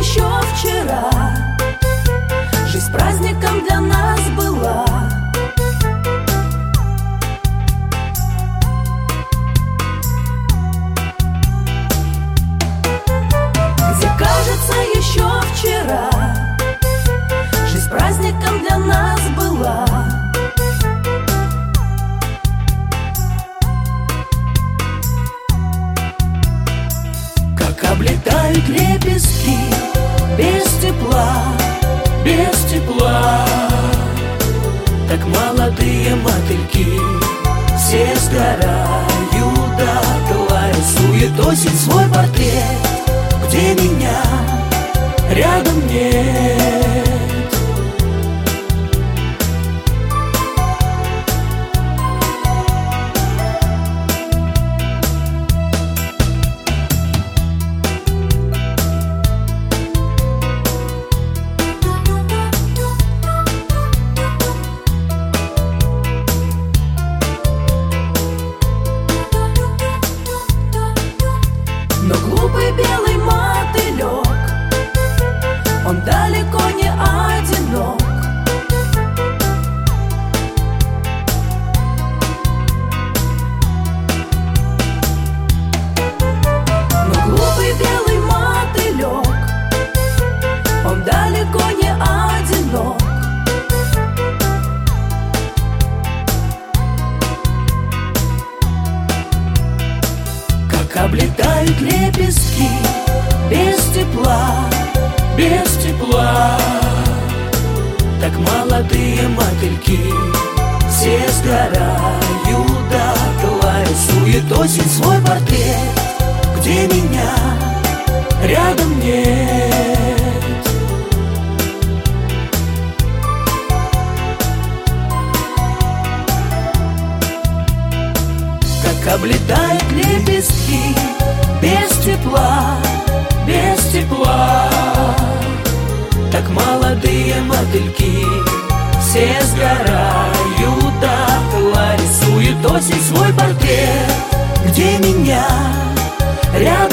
еще вчера жизнь праздником для нас была. Где, кажется, еще вчера жизнь праздником для нас была. Как облетают лепестки без тепла, без тепла. Так молодые мотыльки все сгорают дотла. Рисует осень свой портрет, где меня рядом нет. Но глупый белый мотылек, он далеко не одинок. Но глупый белый мотылек, он далеко не одинок. Как облетают лепестки без тепла, без тепла. Так молодые мотыльки все сгорают дотла. Рисует осень свой портрет, где меня рядом нет. Как облетают лепестки без тепла, без тепла. Так молодые мотыльки все сгорают дотла. Рисует осень свой портрет, где меня рядом